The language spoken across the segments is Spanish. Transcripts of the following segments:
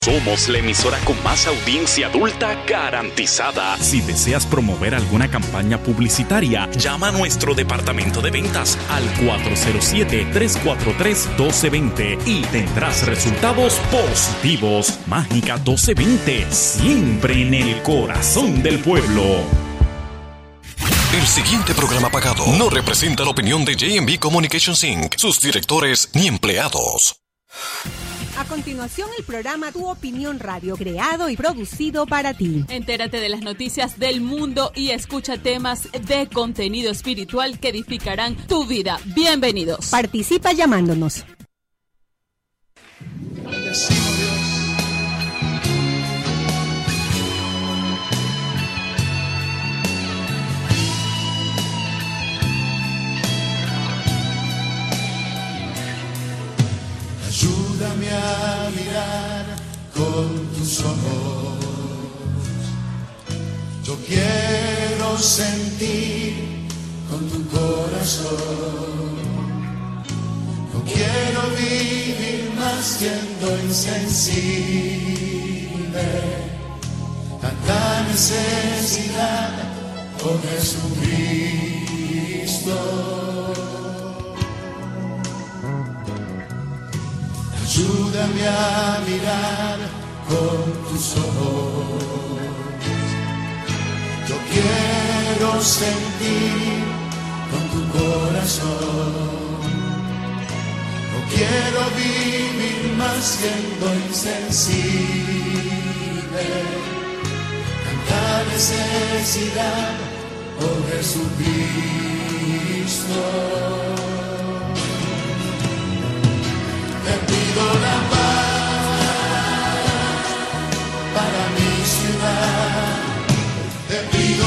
Somos la emisora con más audiencia adulta garantizada. Si deseas promover alguna campaña publicitaria, llama a nuestro departamento de ventas al 407-343-1220 y tendrás resultados positivos. Mágica 1220, siempre en el corazón del pueblo. El siguiente programa pagado no representa la opinión de J&B Communications Inc., sus directores ni empleados. A continuación, el programa Tu Opinión Radio, creado y producido para ti. Entérate de las noticias del mundo y escucha temas de contenido espiritual que edificarán tu vida. Bienvenidos. Participa llamándonos. Ayúdame a mirar con tus ojos. Yo quiero sentir con tu corazón. No quiero vivir más siendo insensible. Tanta necesidad, oh Jesucristo. Ayúdame a mirar con tus ojos. Yo quiero sentir con tu corazón. No quiero vivir más siendo insensible. Tanta necesidad, oh Jesucristo. Te pido la paz para mi ciudad. Te pido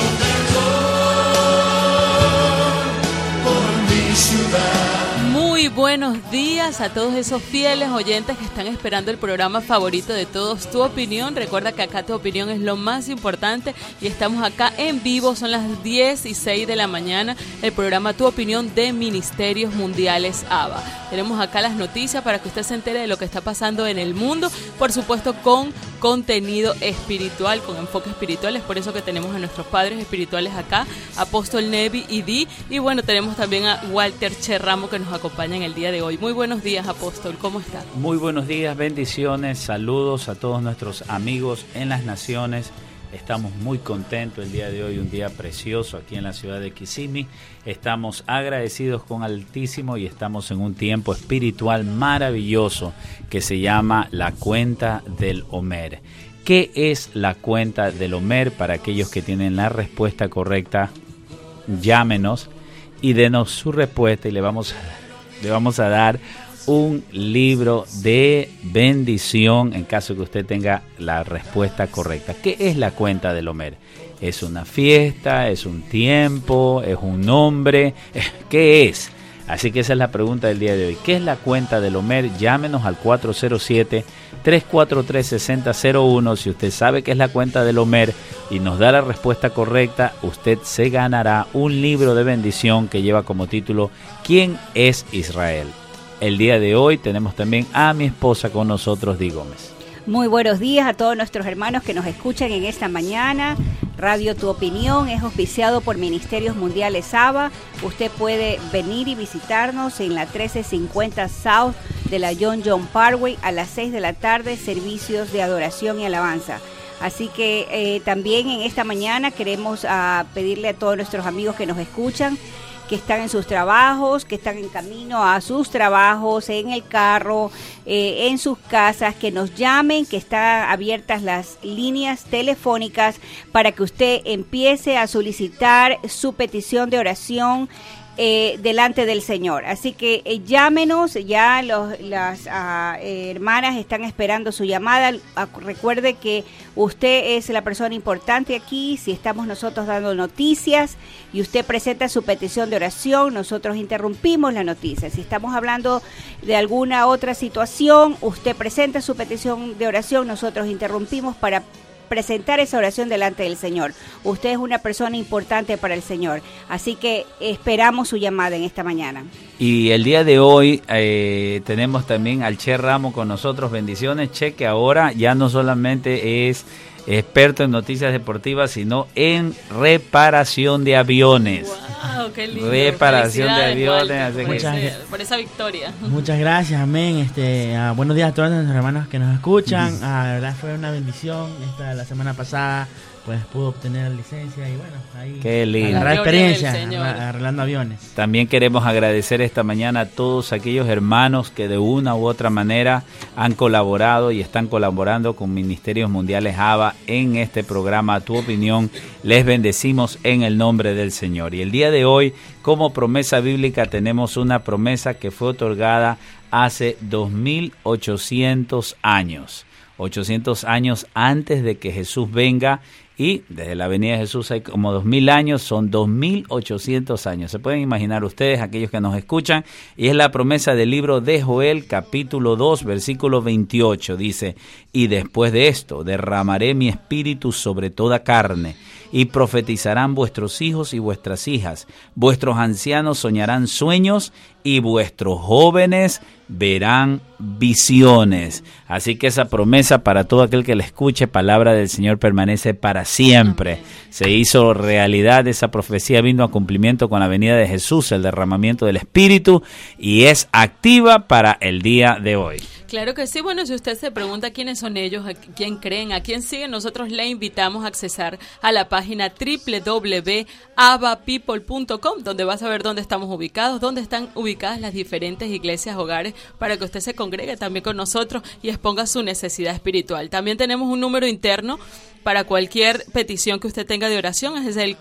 perdón por mi ciudad. Muy buenos días a todos esos fieles oyentes que están esperando el programa favorito de todos, Tu Opinión. Recuerda que acá Tu Opinión es lo más importante y estamos acá en vivo, son las 10:06 de la mañana, el programa Tu Opinión de Ministerios Mundiales ABA. Tenemos acá las noticias para que usted se entere de lo que está pasando en el mundo, por supuesto con contenido espiritual, con enfoque espiritual. Es por eso que tenemos a nuestros padres espirituales acá, Apóstol Nevi y Di, y bueno, tenemos también a Walter Cherramo que nos acompaña en el día de hoy. Muy buenos días, Apóstol, ¿cómo está? Muy buenos días, bendiciones, saludos a todos nuestros amigos en las naciones. Estamos muy contentos el día de hoy, un día precioso aquí en la ciudad de Kissimmee. Estamos agradecidos con Altísimo y estamos en un tiempo espiritual maravilloso que se llama la cuenta del Omer. ¿Qué es la cuenta del Omer? Para aquellos que tienen la respuesta correcta, llámenos y denos su respuesta y le vamos a dar un libro de bendición en caso que usted tenga la respuesta correcta. ¿Qué es la cuenta del Omer? ¿Es una fiesta? ¿Es un tiempo? ¿Es un nombre? ¿Qué es? Así que esa es la pregunta del día de hoy. ¿Qué es la cuenta del Omer? Llámenos al 407-343-6001. Si usted sabe qué es la cuenta del Omer y nos da la respuesta correcta, usted se ganará un libro de bendición que lleva como título ¿Quién es Israel? El día de hoy tenemos también a mi esposa con nosotros, Di Gómez. Muy buenos días a todos nuestros hermanos que nos escuchan en esta mañana. Radio Tu Opinión es auspiciado por Ministerios Mundiales ABA. Usted puede venir y visitarnos en la 1350 South de la John Parkway a las 6 de la tarde, servicios de adoración y alabanza. Así que también en esta mañana queremos pedirle a todos nuestros amigos que nos escuchan, que están en sus trabajos, que están en camino a sus trabajos, en el carro, en sus casas, que nos llamen, que están abiertas las líneas telefónicas para que usted empiece a solicitar su petición de oración delante del Señor. Así que llámenos, ya las hermanas están esperando su llamada. Recuerde que usted es la persona importante aquí. Si estamos nosotros dando noticias y usted presenta su petición de oración, nosotros interrumpimos la noticia. Si estamos hablando de alguna otra situación, usted presenta su petición de oración, nosotros interrumpimos para presentar esa oración delante del Señor. Usted es una persona importante para el Señor, así que esperamos su llamada en esta mañana. Y el día de hoy tenemos también al Che Ramos con nosotros. Bendiciones, Che, que ahora ya no solamente es experto en noticias deportivas, sino en reparación de aviones. ¡Wow! ¡Qué lindo! Reparación de aviones. Walter, por esa victoria. Muchas gracias, amén. Buenos días a todos nuestros hermanos que nos escuchan. La verdad fue una bendición. La semana pasada pues pude obtener la licencia y bueno, ahí qué lindo. Agarrar experiencia arreglando aviones. También queremos agradecer esta mañana a todos aquellos hermanos que de una u otra manera han colaborado y están colaborando con Ministerios Mundiales ABA en este programa Tu Opinión. Les bendecimos en el nombre del Señor. Y el día de hoy, como promesa bíblica, tenemos una promesa que fue otorgada hace 2800 años. 800 años antes de que Jesús venga, y desde la venida de Jesús hay como 2000 años, son 2800 años. Se pueden imaginar ustedes, aquellos que nos escuchan, y es la promesa del libro de Joel, capítulo 2, versículo 28. Dice: y después de esto derramaré mi espíritu sobre toda carne, y profetizarán vuestros hijos y vuestras hijas, vuestros ancianos soñarán sueños, y vuestros jóvenes verán visiones. Así que esa promesa para todo aquel que la escuche, palabra del Señor, permanece para siempre. Se hizo realidad, esa profecía vino a cumplimiento con la venida de Jesús, el derramamiento del Espíritu, y es activa para el día de hoy. Claro que sí. Bueno, si usted se pregunta quiénes son ellos, a quién creen, a quién siguen, nosotros le invitamos a accesar a la página www.abapeople.com, donde va a saber dónde estamos ubicados, dónde están ubicadas las diferentes iglesias, hogares, para que usted se congregue también con nosotros y exponga su necesidad espiritual. También tenemos un número interno para cualquier petición que usted tenga de oración, es el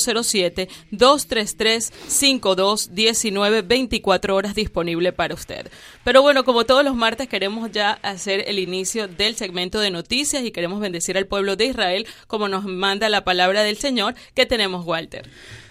407-233-5219, 24 horas disponible para usted. Pero bueno, como todos los martes, queremos ya hacer el inicio del segmento de noticias y queremos bendecir al pueblo de Israel como nos manda la palabra del Señor. ¿Qué tenemos, Walter?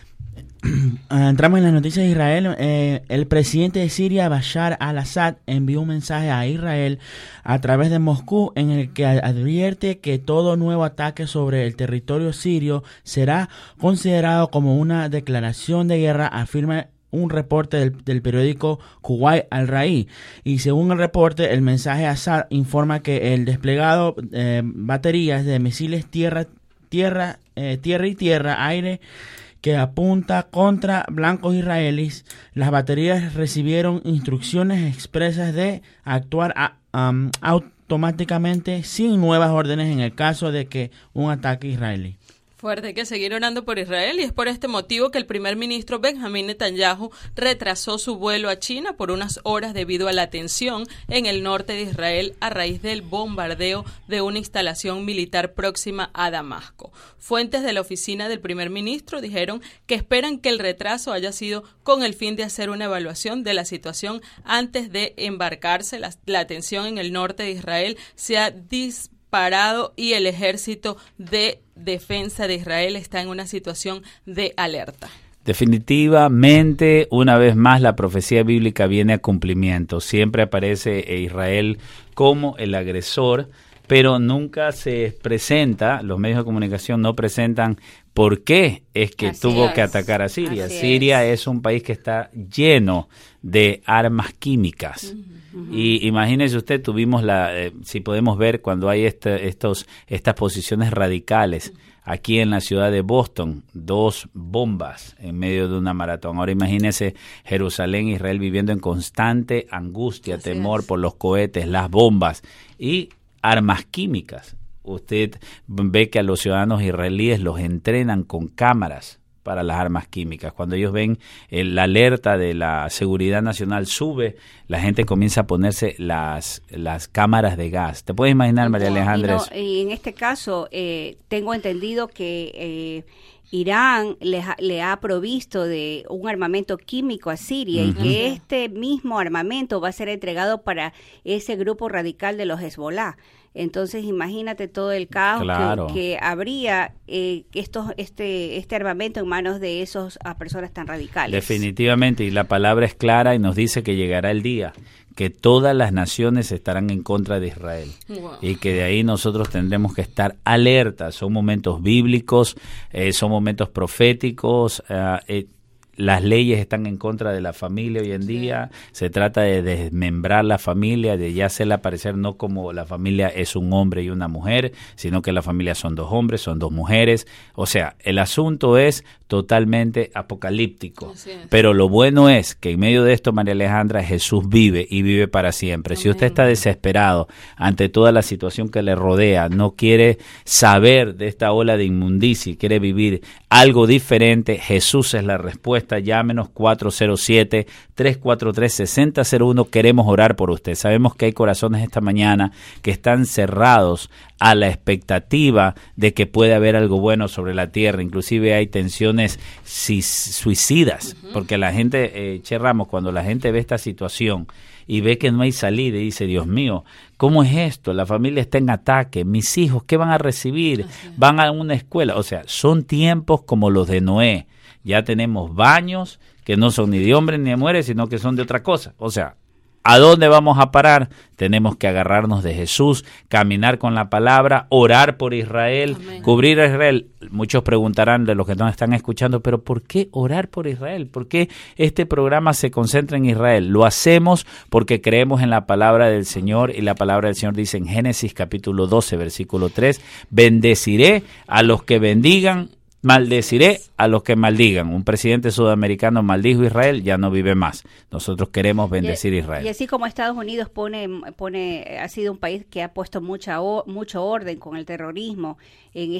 Entramos en las noticias de Israel. El presidente de Siria, Bashar al-Assad, envió un mensaje a Israel a través de Moscú en el que advierte que todo nuevo ataque sobre el territorio sirio será considerado como una declaración de guerra, afirma un reporte del periódico Kuwait Al-Ra'i. Y según el reporte, el mensaje Assad informa que el desplegado baterías de misiles tierra, aire, que apunta contra blancos israelíes. Las baterías recibieron instrucciones expresas de actuar automáticamente sin nuevas órdenes en el caso de que un ataque israelí. Fuerte, hay que seguir orando por Israel, y es por este motivo que el primer ministro Benjamín Netanyahu retrasó su vuelo a China por unas horas debido a la tensión en el norte de Israel a raíz del bombardeo de una instalación militar próxima a Damasco. Fuentes de la oficina del primer ministro dijeron que esperan que el retraso haya sido con el fin de hacer una evaluación de la situación antes de embarcarse. La tensión en el norte de Israel se ha disparado y el ejército de defensa de Israel está en una situación de alerta. Definitivamente, una vez más, la profecía bíblica viene a cumplimiento. Siempre aparece Israel como el agresor, pero nunca se presenta, los medios de comunicación no presentan por qué es que tuvo que atacar a Siria. Siria es un país que está lleno de armas químicas. Y imagínese usted, tuvimos si podemos ver cuando hay estas posiciones radicales aquí en la ciudad de Boston, 2 bombas en medio de una maratón. Ahora imagínese Jerusalén, Israel viviendo en constante angustia, temor por los cohetes, las bombas y armas químicas. Usted ve que a los ciudadanos israelíes los entrenan con cámaras para las armas químicas. Cuando ellos ven la alerta de la seguridad nacional sube, la gente comienza a ponerse las cámaras de gas. ¿Te puedes imaginar, María Alejandra? Y en este caso, tengo entendido que Irán le ha provisto de un armamento químico a Siria y que este mismo armamento va a ser entregado para ese grupo radical de los Hezbollah. Entonces imagínate todo el caos Claro. que habría este armamento en manos de esas personas tan radicales. Definitivamente, y la palabra es clara y nos dice que llegará el día que todas las naciones estarán en contra de Israel. Wow. Y que de ahí nosotros tendremos que estar alertas. Son momentos bíblicos, son momentos proféticos. Las leyes están en contra de la familia hoy en día. Se trata de desmembrar la familia, de ya hacerla parecer no como la familia es un hombre y una mujer, sino que la familia son dos hombres, son dos mujeres. O sea, el asunto es totalmente apocalíptico. Así es. Pero lo bueno es que en medio de esto, María Alejandra, Jesús vive y vive para siempre. Si usted está desesperado ante toda la situación que le rodea, no quiere saber de esta ola de inmundicia y quiere vivir algo diferente, Jesús es la respuesta. Llámenos 407-343-6001. Queremos orar por usted. Sabemos que hay corazones esta mañana que están cerrados a la expectativa de que puede haber algo bueno sobre la tierra. Inclusive hay tensiones suicidas, porque la gente, Che Ramos, cuando la gente ve esta situación y ve que no hay salida y dice, Dios mío, ¿cómo es esto? La familia está en ataque, mis hijos, ¿qué van a recibir? Van a una escuela. O sea, son tiempos como los de Noé. Ya tenemos baños que no son ni de hombres ni de mujeres, sino que son de otra cosa. O sea, ¿a dónde vamos a parar? Tenemos que agarrarnos de Jesús, caminar con la palabra, orar por Israel, Amén. cubrir a Israel. Muchos preguntarán de los que nos están escuchando, pero ¿por qué orar por Israel? ¿Por qué este programa se concentra en Israel? Lo hacemos porque creemos en la palabra del Señor, y la palabra del Señor dice en Génesis capítulo 12, versículo 3, bendeciré a los que bendigan, maldeciré a los que maldigan. Un presidente sudamericano maldijo a Israel, ya no vive más. Nosotros queremos bendecir a Israel. Y así como Estados Unidos ha sido un país que ha puesto mucho orden con el terrorismo en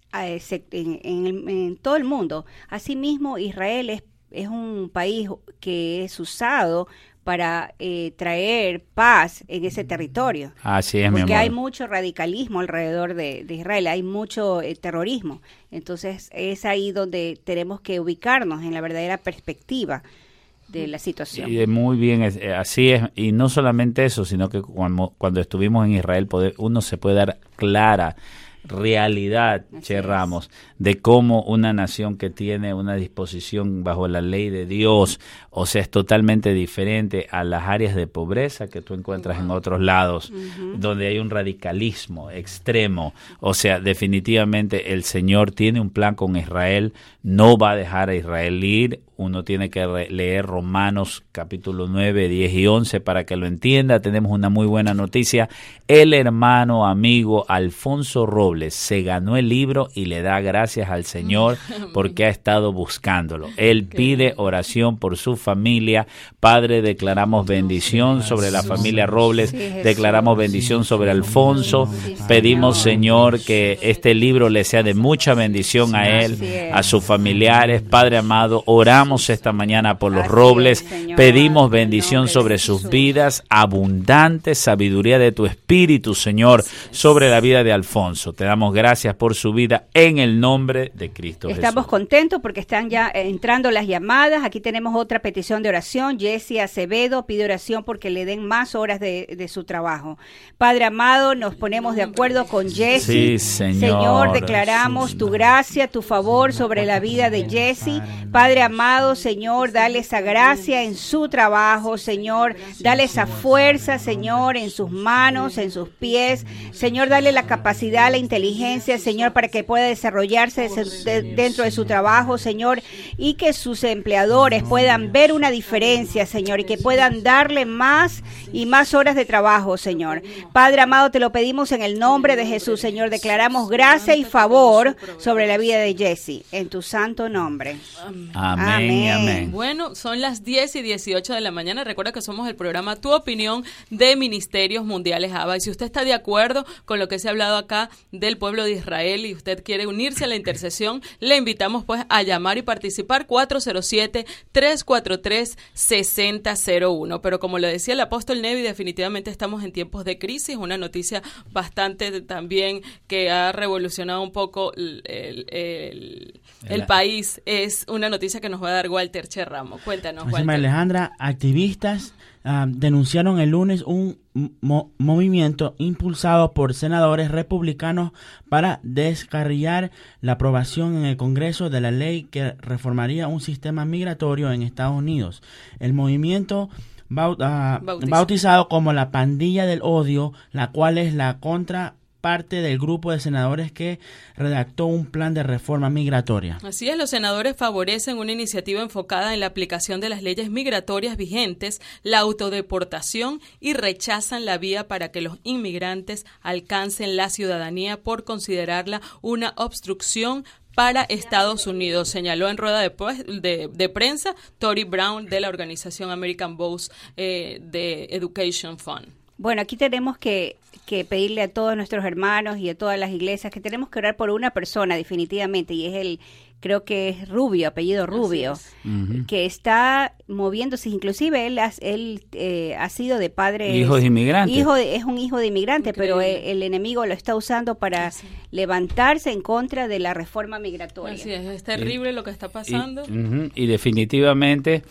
en todo el mundo. Asimismo, Israel es un país que es usado para traer paz en ese territorio. Así es, mi porque amor. hay mucho radicalismo alrededor de Israel, hay mucho terrorismo. Entonces es ahí donde tenemos que ubicarnos en la verdadera perspectiva de la situación. Y muy bien, así es. Y no solamente eso, sino que cuando estuvimos en Israel, uno se puede dar clara realidad, Che Ramos, de cómo una nación que tiene una disposición bajo la ley de Dios, o sea, es totalmente diferente a las áreas de pobreza que tú encuentras en otros lados, donde hay un radicalismo extremo. O sea, definitivamente el Señor tiene un plan con Israel, no va a dejar a Israel ir. Uno tiene que leer Romanos capítulo 9, 10 y 11 para que lo entienda. Tenemos una muy buena noticia. El hermano amigo Alfonso Robles se ganó el libro y le da gracias al Señor porque ha estado buscándolo. Él pide oración por su familia. Padre, declaramos bendición sobre la familia Robles, declaramos bendición sobre Alfonso. Pedimos, Señor, que este libro le sea de mucha bendición a él, a sus familiares. Padre amado, oramos esta mañana por los Robles, pedimos bendición sobre sus vidas, abundante sabiduría de tu Espíritu, Señor, sobre la vida de Alfonso. Te damos gracias por su vida en el nombre de Cristo Jesús. Estamos contentos porque están ya entrando las llamadas. Aquí tenemos otra petición de oración. Jessie Acevedo pide oración porque le den más horas de su trabajo. Padre amado, nos ponemos de acuerdo con Jessie. Sí, Señor. Señor, declaramos tu gracia, tu favor sobre la vida de Jessie. Padre amado, Señor, dale esa gracia en su trabajo, Señor, dale esa fuerza, Señor, en sus manos, en sus pies, Señor, dale la capacidad, la inteligencia, Señor, para que pueda desarrollarse dentro de su trabajo, Señor, y que sus empleadores puedan ver una diferencia, Señor, y que puedan darle más y más horas de trabajo, Señor. Padre amado, te lo pedimos en el nombre de Jesús, Señor, declaramos gracia y favor sobre la vida de Jessie, en tu santo nombre. Amén. Amén. Bueno, son las 10 y 18 de la mañana. Recuerda que somos el programa Tu Opinión de Ministerios Mundiales ABA. Y si usted está de acuerdo con lo que se ha hablado acá del pueblo de Israel y usted quiere unirse a la intercesión, le invitamos pues a llamar y participar 407-343-6001. Pero como lo decía el apóstol Nevi, definitivamente estamos en tiempos de crisis. Una noticia bastante también que ha revolucionado un poco el país. Es una noticia que nos va a dar Walter Che Ramos. Cuéntanos, Walter. Alejandra, activistas denunciaron el lunes un movimiento impulsado por senadores republicanos para descarrilar la aprobación en el Congreso de la ley que reformaría un sistema migratorio en Estados Unidos. El movimiento bautizado como la Pandilla del Odio, la cual es la contraparte del grupo de senadores que redactó un plan de reforma migratoria. Así es, los senadores favorecen una iniciativa enfocada en la aplicación de las leyes migratorias vigentes, la autodeportación y rechazan la vía para que los inmigrantes alcancen la ciudadanía por considerarla una obstrucción para Estados Unidos, señaló en rueda de prensa Tori Brown de la organización American Voice de Education Fund. Bueno, aquí tenemos que pedirle a todos nuestros hermanos y a todas las iglesias que tenemos que orar por una persona definitivamente, y es creo que es Rubio, apellido Rubio, que está moviéndose, inclusive él ha sido de padre... Hijo de inmigrante. Es un hijo de inmigrante, increíble. Pero el enemigo lo está usando para levantarse en contra de la reforma migratoria. Así es terrible lo que está pasando. Y definitivamente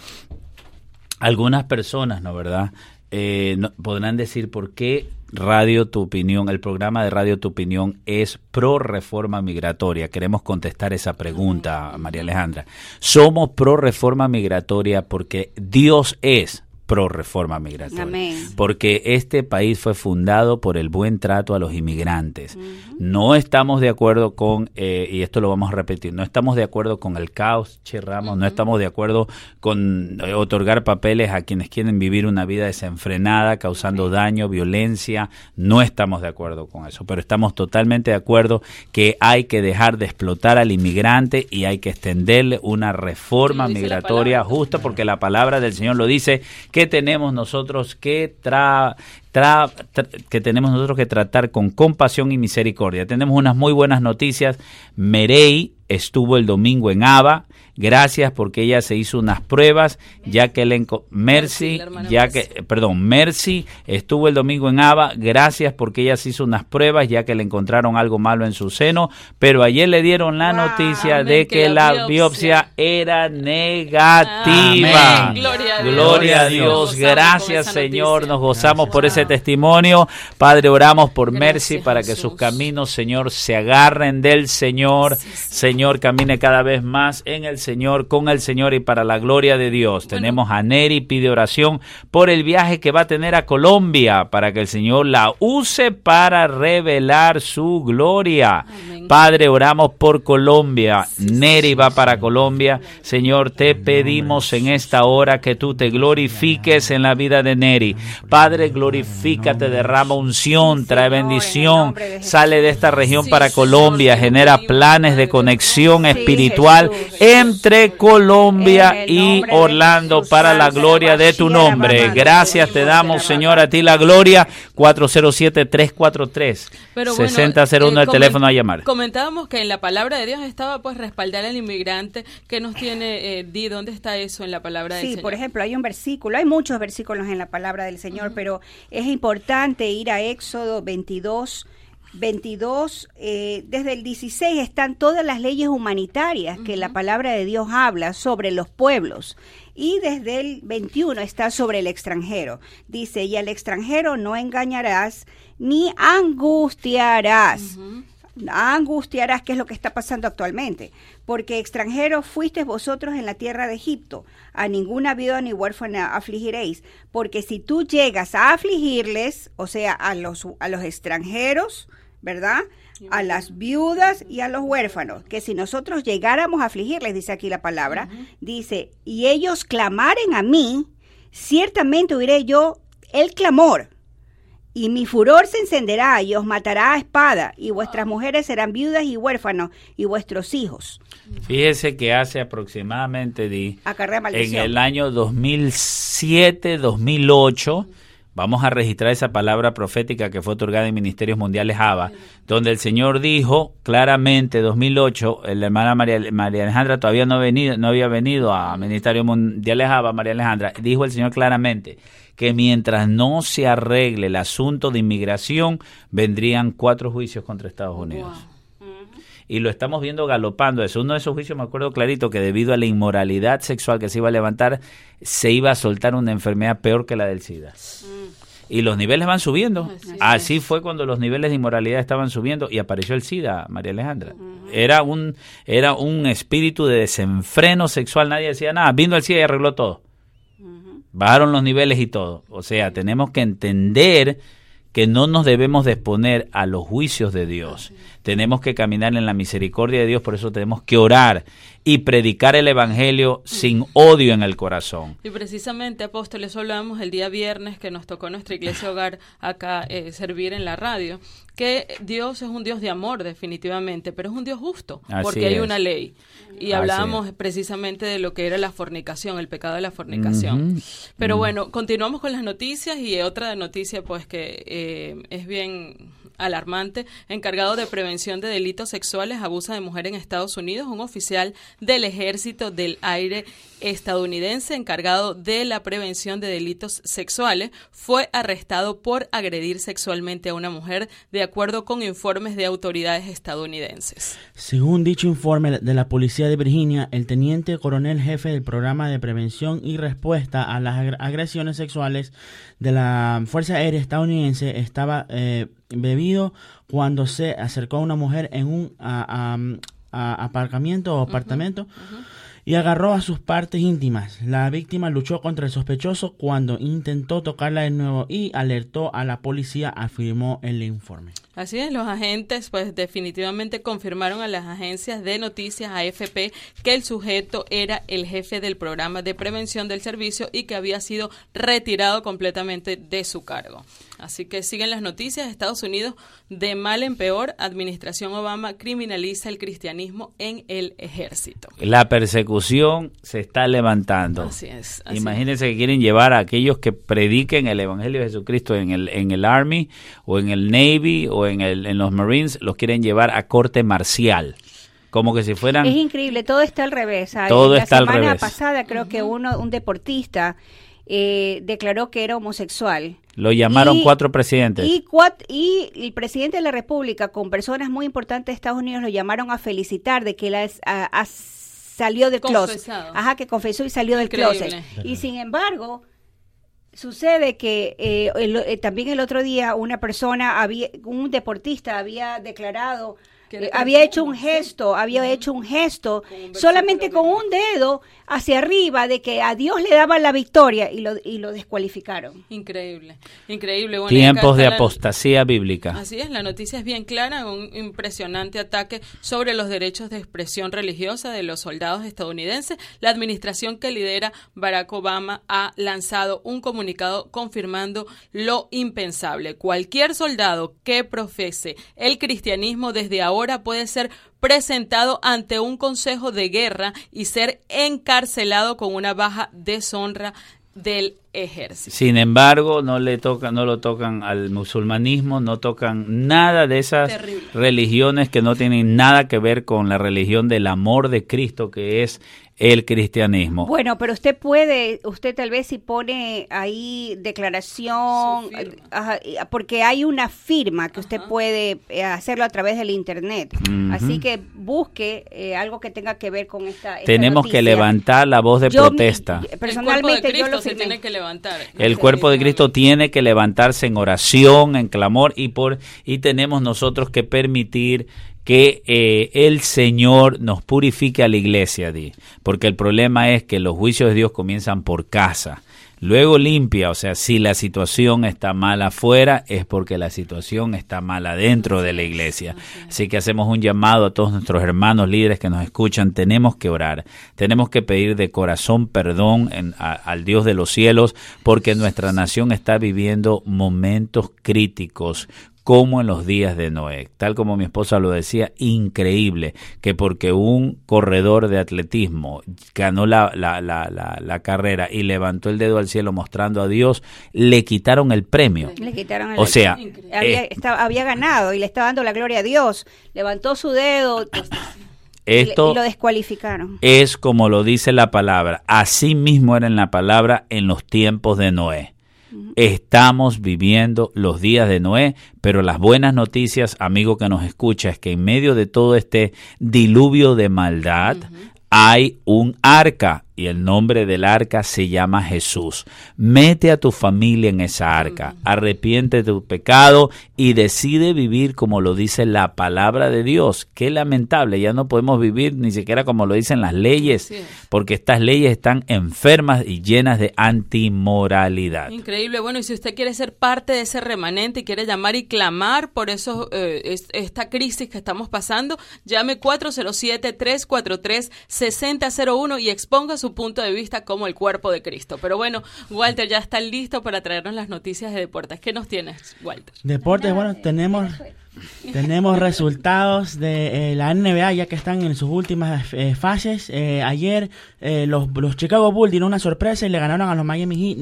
algunas personas, ¿no, verdad?, podrán decir por qué Radio Tu Opinión, el programa de Radio Tu Opinión es pro reforma migratoria. Queremos contestar esa pregunta, María Alejandra. Somos pro reforma migratoria porque Dios es pro reforma migratoria. Amén. Porque este país fue fundado por el buen trato a los inmigrantes. No estamos de acuerdo con, y esto lo vamos a repetir, no estamos de acuerdo con el caos, Che Ramos, no estamos de acuerdo con otorgar papeles a quienes quieren vivir una vida desenfrenada, causando daño, violencia. No estamos de acuerdo con eso, pero estamos totalmente de acuerdo que hay que dejar de explotar al inmigrante y hay que extenderle una reforma migratoria justa, porque la palabra del Señor lo dice, que tenemos nosotros que tratar con compasión y misericordia. Tenemos unas muy buenas noticias. Merey estuvo el domingo en Aba. Gracias porque ella se hizo unas pruebas, Mercy estuvo el domingo en Aba. Gracias porque ella se hizo unas pruebas ya que le encontraron algo malo en su seno, pero ayer le dieron la noticia de que la biopsia era negativa. Amén. Gloria a Dios. Gracias, Señor. Nos gozamos por ese testimonio. Padre, oramos por Mercy para que sus caminos, Señor, se agarren del Señor. Señor, camine cada vez más en el Señor, con el Señor y para la gloria de Dios. Tenemos a Neri, pide oración por el viaje que va a tener a Colombia para que el Señor la use para revelar su gloria. Amén. Padre, oramos por Colombia. Neri va para Colombia. Señor, te pedimos en esta hora que tú te glorifiques en la vida de Neri. Padre, glorifícate, derrama unción, trae bendición, sale de esta región para Colombia, genera planes de conexión espiritual entre Colombia y Orlando para la gloria de tu nombre. Gracias te damos, Señor, a ti la gloria. 407-343-6001 el teléfono a llamar. Comentábamos que en la palabra de Dios estaba pues respaldar al inmigrante. ¿Qué nos tiene, Di? ¿Dónde está eso en la palabra del Señor? Sí, por ejemplo, hay un versículo, hay muchos versículos en la palabra del Señor, pero es importante ir a Éxodo 22, desde el 16 están todas las leyes humanitarias que la palabra de Dios habla sobre los pueblos, y desde el 21 está sobre el extranjero. Dice, y al extranjero no engañarás ni angustiarás. Angustiarás, que es lo que está pasando actualmente, porque extranjeros fuisteis vosotros en la tierra de Egipto, a ninguna viuda ni huérfana afligiréis, porque si tú llegas a afligirles, o sea, a los extranjeros, ¿verdad?, a las viudas y a los huérfanos, que si nosotros llegáramos a afligirles, dice aquí la palabra, dice, y ellos clamaren a mí, ciertamente oiré yo el clamor, y mi furor se encenderá y os matará a espada, y vuestras mujeres serán viudas y huérfanos, y vuestros hijos. Fíjese que hace aproximadamente, en el año 2007-2008, vamos a registrar esa palabra profética que fue otorgada en Ministerios Mundiales ABA, donde el Señor dijo claramente, 2008, la hermana María Alejandra todavía no había venido a Ministerios Mundiales ABA, María Alejandra, dijo el Señor claramente que mientras no se arregle el asunto de inmigración, vendrían 4 juicios contra Estados Unidos. Wow. y lo estamos viendo galopando. Es uno de esos juicios, me acuerdo clarito, que debido a la inmoralidad sexual que se iba a levantar, se iba a soltar una enfermedad peor que la del SIDA. Y los niveles van subiendo. Así fue cuando los niveles de inmoralidad estaban subiendo y apareció el SIDA, María Alejandra. Era un espíritu de desenfreno sexual, nadie decía nada, vino el SIDA y arregló todo. Bajaron los niveles y todo. O sea, tenemos que entender que no nos debemos de exponer a los juicios de Dios. Tenemos que caminar en la misericordia de Dios, por eso tenemos que orar y predicar el evangelio sin odio en el corazón. Y precisamente, apóstoles, hablamos el día viernes que nos tocó nuestra iglesia hogar acá servir en la radio, que Dios es un Dios de amor definitivamente, pero es un Dios justo, porque hay una ley. Y hablábamos precisamente de lo que era la fornicación, el pecado de la fornicación. Pero bueno, continuamos con las noticias y otra noticia pues que es bien alarmante. Encargado de prevención de delitos sexuales, abusa de mujer en Estados Unidos. Un oficial del Ejército del Aire estadounidense encargado de la prevención de delitos sexuales fue arrestado por agredir sexualmente a una mujer, de acuerdo con informes de autoridades estadounidenses. Según dicho informe de la policía de Virginia, el teniente coronel jefe del programa de prevención y respuesta a las agresiones sexuales de la Fuerza Aérea estadounidense estaba bebido cuando se acercó a una mujer en un aparcamiento o apartamento y agarró a sus partes íntimas. La víctima luchó contra el sospechoso cuando intentó tocarla de nuevo y alertó a la policía, afirmó el informe. Así es, los agentes pues definitivamente confirmaron a las agencias de noticias AFP que el sujeto era el jefe del programa de prevención del servicio y que había sido retirado completamente de su cargo. Así que siguen las noticias. Estados Unidos, de mal en peor, administración Obama criminaliza el cristianismo en el ejército. La persecución se está levantando. Así es. Imagínense que quieren llevar a aquellos que prediquen el evangelio de Jesucristo en el Army o en el Navy o en los Marines, los quieren llevar a corte marcial. Como que si fueran... Es increíble, todo está al revés. Todo está al revés. La semana pasada creo que un deportista declaró que era homosexual. Lo llamaron 4 presidentes. Y el presidente de la República, con personas muy importantes de Estados Unidos, lo llamaron a felicitar de que él salió del closet. Que confesó y salió del closet. Y sin embargo, sucede que también el otro día un deportista había declarado, había hecho un gesto solamente con un dedo hacia arriba de que a Dios le daban la victoria y lo descualificaron. Increíble. Bueno, tiempos de apostasía bíblica. Así es, la noticia es bien clara, un impresionante ataque sobre los derechos de expresión religiosa de los soldados estadounidenses. La administración que lidera Barack Obama ha lanzado un comunicado confirmando lo impensable. Cualquier soldado que profese el cristianismo desde ahora puede ser presentado ante un consejo de guerra y ser encarcelado con una baja deshonra del ejército. Sin embargo, no lo tocan al musulmanismo, no tocan nada de esas religiones que no tienen nada que ver con la religión del amor de Cristo, que es el cristianismo. Bueno, pero usted tal vez si pone ahí declaración, porque hay una firma que usted puede hacerlo a través del internet. Así que busque algo que tenga que ver con esta Tenemos noticia. Que levantar la voz de protesta. Personalmente yo lo se tiene que levantar. El cuerpo de Cristo tiene que levantarse en oración, en clamor y tenemos nosotros que permitir que el Señor nos purifique a la iglesia, porque el problema es que los juicios de Dios comienzan por casa, luego limpia, o sea, si la situación está mal afuera es porque la situación está mal adentro de la iglesia. Así que hacemos un llamado a todos nuestros hermanos líderes que nos escuchan, tenemos que orar, tenemos que pedir de corazón perdón al Dios de los cielos, porque nuestra nación está viviendo momentos críticos, como en los días de Noé, tal como mi esposa lo decía, increíble, que porque un corredor de atletismo ganó la carrera y levantó el dedo al cielo mostrando a Dios, le quitaron el premio. O sea, había ganado y le estaba dando la gloria a Dios, levantó su dedo y lo descualificaron. Es como lo dice la palabra, así mismo era en la palabra en los tiempos de Noé. Estamos viviendo los días de Noé, pero las buenas noticias, amigo que nos escucha, es que en medio de todo este diluvio de maldad, hay un arca y el nombre del arca se llama Jesús. Mete a tu familia en esa arca, arrepiente de tu pecado y decide vivir como lo dice la palabra de Dios. Qué lamentable, ya no podemos vivir ni siquiera como lo dicen las leyes, porque estas leyes están enfermas y llenas de antimoralidad. Increíble. Bueno, y si usted quiere ser parte de ese remanente y quiere llamar y clamar por eso, esta crisis que estamos pasando, llame 407-343-6001 y exponga su punto de vista como el cuerpo de Cristo. Pero bueno, Walter ya está listo para traernos las noticias de deportes. ¿Qué nos tienes, Walter? Deportes, bueno, tenemos resultados de la NBA ya que están en sus últimas fases. Ayer los Chicago Bulls dieron una sorpresa y le ganaron a los Miami Heat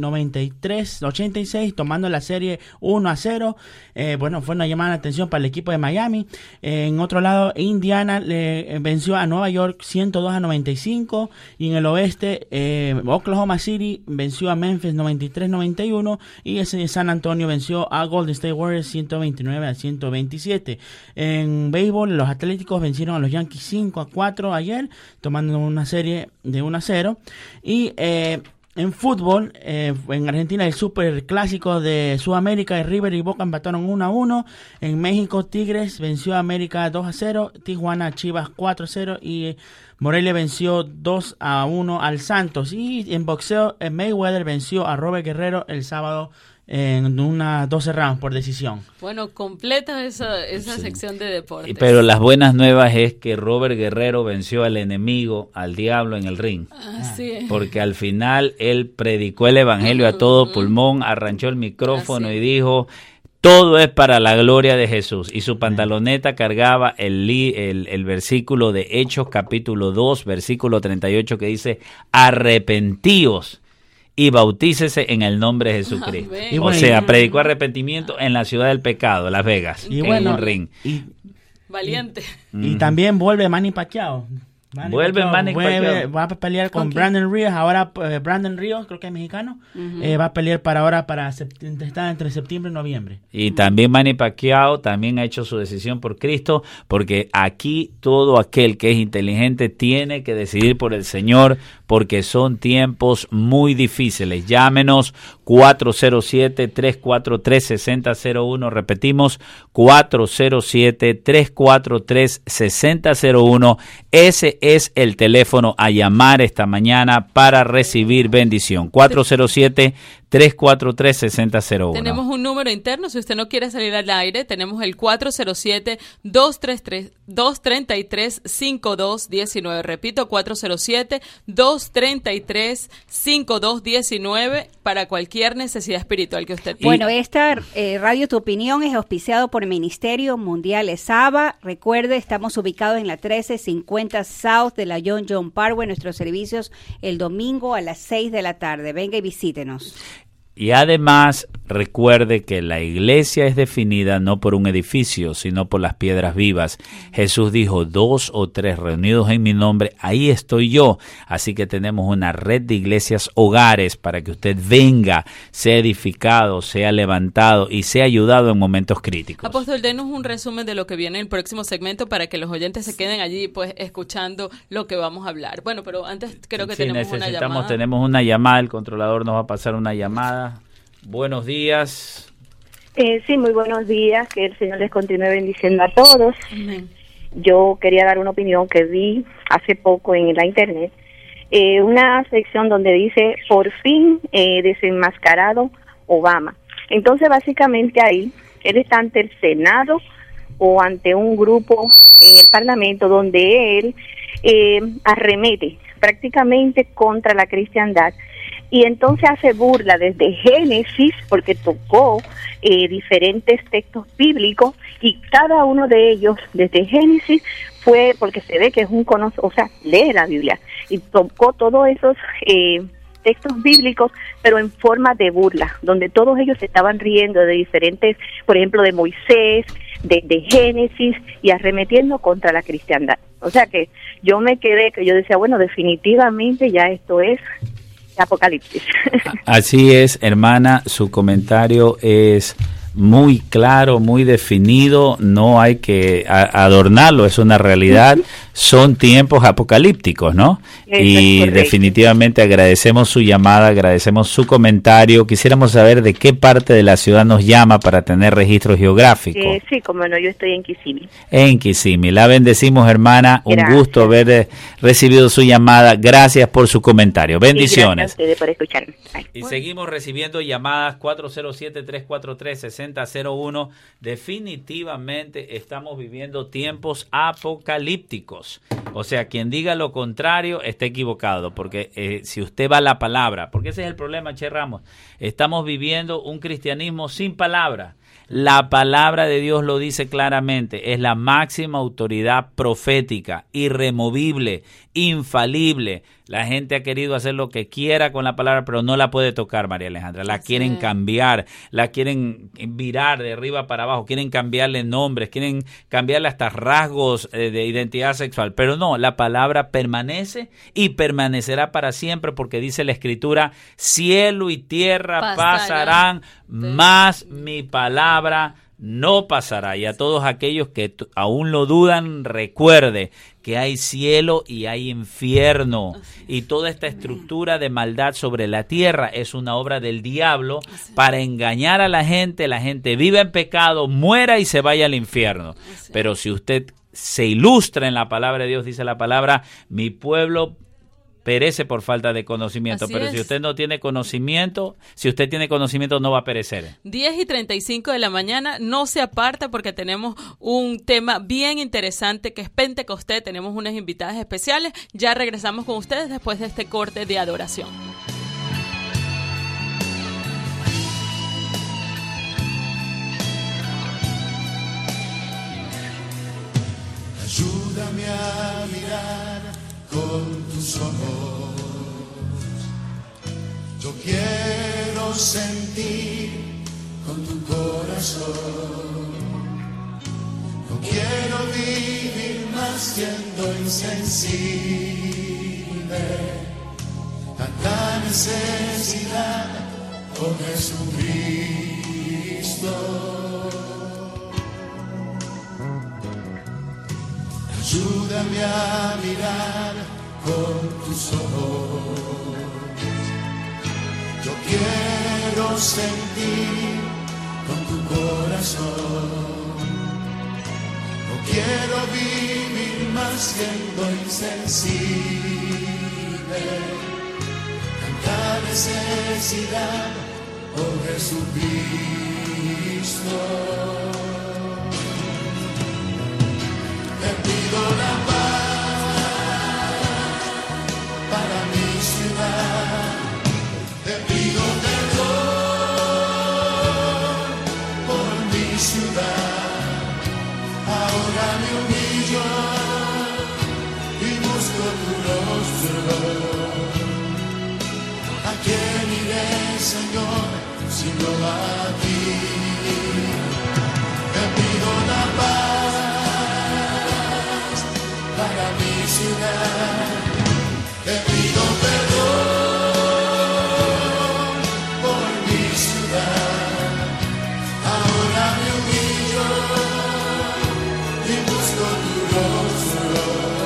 93-86, tomando la serie 1-0. Bueno, fue una llamada de atención para el equipo de Miami. En otro lado, Indiana le venció a Nueva York 102-95, y en el oeste Oklahoma City venció a Memphis 93-91, y San Antonio venció a Golden State Warriors 129-127. En béisbol, los Atléticos vencieron a los Yankees 5-4 ayer, tomando una serie de 1-0. Y en fútbol, en Argentina, el super clásico de Sudamérica, River y Boca empataron 1-1. En México, Tigres venció a América 2-0. Tijuana, Chivas 4-0. Y Morelia venció 2-1 al Santos. Y en boxeo, Mayweather venció a Robert Guerrero el sábado en 12 rounds por decisión. Bueno, completa esa sección de deportes. Pero las buenas nuevas es que Robert Guerrero venció al enemigo, al diablo en el ring. Así es. Porque al final él predicó el evangelio a todo pulmón, arranchó el micrófono y dijo: todo es para la gloria de Jesús. Y su pantaloneta cargaba el versículo de Hechos capítulo 2, versículo 38, que dice: arrepentíos y bautícese en el nombre de Jesucristo. Y bueno, o sea, predicó arrepentimiento en la ciudad del pecado, Las Vegas, y en bueno, un ring. Valiente. Y también vuelve Manny Pacquiao. Va a pelear con Brandon Ríos. Ahora Brandon Ríos, creo que es mexicano, va a pelear para está entre septiembre y noviembre. Y también Manny Pacquiao también ha hecho su decisión por Cristo, porque aquí todo aquel que es inteligente tiene que decidir por el Señor, porque son tiempos muy difíciles. Llámenos 407-343-6001. Repetimos, 407-343-6001. Ese es el teléfono a llamar esta mañana para recibir bendición. 407-343-6001. Tenemos un número interno, si usted no quiere salir al aire, tenemos el 407-233-5219. Repito, 407-233-5219 para cualquier necesidad espiritual que usted tenga. Bueno, esta Radio Tu Opinión es auspiciado por Ministerio Mundial ESABA. Recuerde, estamos ubicados en la 1350 South de la John Parkway. Nuestros servicios el domingo a las 6 de la tarde. Venga y visítenos. Y además, recuerde que la iglesia es definida no por un edificio, sino por las piedras vivas. Jesús dijo: 2 o 3 reunidos en mi nombre, ahí estoy yo. Así que tenemos una red de iglesias hogares para que usted venga, sea edificado, sea levantado y sea ayudado en momentos críticos. Apóstol, denos un resumen de lo que viene en el próximo segmento para que los oyentes se queden allí pues escuchando lo que vamos a hablar. Bueno, pero antes creo que tenemos una llamada. Tenemos una llamada, el controlador nos va a pasar una llamada. Buenos días. Sí, muy buenos días, que el Señor les continúe bendiciendo a todos. Amén. Yo quería dar una opinión que vi hace poco en la internet, una sección donde dice: por fin desenmascarado Obama. Entonces básicamente ahí, él está ante el Senado o ante un grupo en el Parlamento donde él arremete prácticamente contra la cristiandad. Y entonces hace burla desde Génesis, porque tocó diferentes textos bíblicos, y cada uno de ellos, desde Génesis, fue porque se ve que es un conocedor, o sea, lee la Biblia, y tocó todos esos textos bíblicos, pero en forma de burla, donde todos ellos se estaban riendo de diferentes, por ejemplo, de Moisés, de Génesis, y arremetiendo contra la cristiandad. O sea que yo me quedé, que yo decía, bueno, definitivamente ya esto es Apocalipsis. Así es, hermana, su comentario es muy claro, muy definido, no hay que adornarlo, es una realidad, son tiempos apocalípticos, ¿no? Y definitivamente agradecemos su llamada, agradecemos su comentario. Quisiéramos saber de qué parte de la ciudad nos llama para tener registro geográfico. Sí, como no, yo estoy en Kissimmee. En Kissimmee, la bendecimos, hermana, un gusto haber recibido su llamada, gracias por su comentario, bendiciones. Gracias a ustedes por escucharme. Y seguimos recibiendo llamadas 407-343-6001. Definitivamente estamos viviendo tiempos apocalípticos. O sea, quien diga lo contrario está equivocado, porque si usted va a la palabra, porque ese es el problema, Che Ramos, estamos viviendo un cristianismo sin palabra. La palabra de Dios lo dice claramente, es la máxima autoridad profética, irremovible, infalible. La gente ha querido hacer lo que quiera con la palabra, pero no la puede tocar, María Alejandra. La quieren cambiar, la quieren virar de arriba para abajo, quieren cambiarle nombres, quieren cambiarle hasta rasgos de identidad sexual. Pero no, la palabra permanece y permanecerá para siempre, porque dice la Escritura, cielo y tierra pasarán, mas mi palabra no pasará. Y a todos aquellos que aún lo dudan, recuerde que hay cielo y hay infierno, y toda esta estructura de maldad sobre la tierra es una obra del diablo para engañar a la gente vive en pecado, muera y se vaya al infierno. Pero si usted se ilustra en la palabra de Dios, dice la palabra, mi pueblo perece por falta de conocimiento. Así pero es. Si usted no tiene conocimiento, si usted tiene conocimiento, no va a perecer. 10:35 de la mañana, no se aparta porque tenemos un tema bien interesante que es Pentecostés. Tenemos unas invitadas especiales. Ya regresamos con ustedes después de este corte de adoración. Ayúdame a mirar con tus ojos, yo quiero sentir con tu corazón, no quiero vivir más siendo insensible, tanta necesidad, oh Jesucristo. Ayúdame a mirar con tus ojos, yo quiero sentir con tu corazón, no quiero vivir más siendo insensible, tanta necesidad, oh Jesucristo. Te pido la paz para mi ciudad, te pido perdón por mi ciudad. Ahora me humillo y busco tu rostro. ¿A quién iré, Señor, sino a ti? Te pido la paz para mi ciudad, te pido perdón por mi ciudad. Ahora me humillo y busco tu rostro.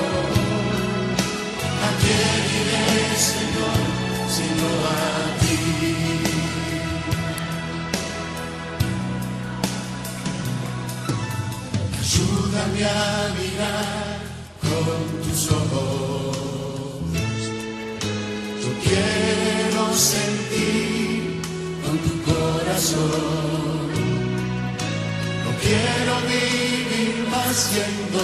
¿A quién iré, Señor, sino a ti? Ayúdame a mirar con tus ojos, yo quiero sentir con tu corazón, no quiero vivir más siendo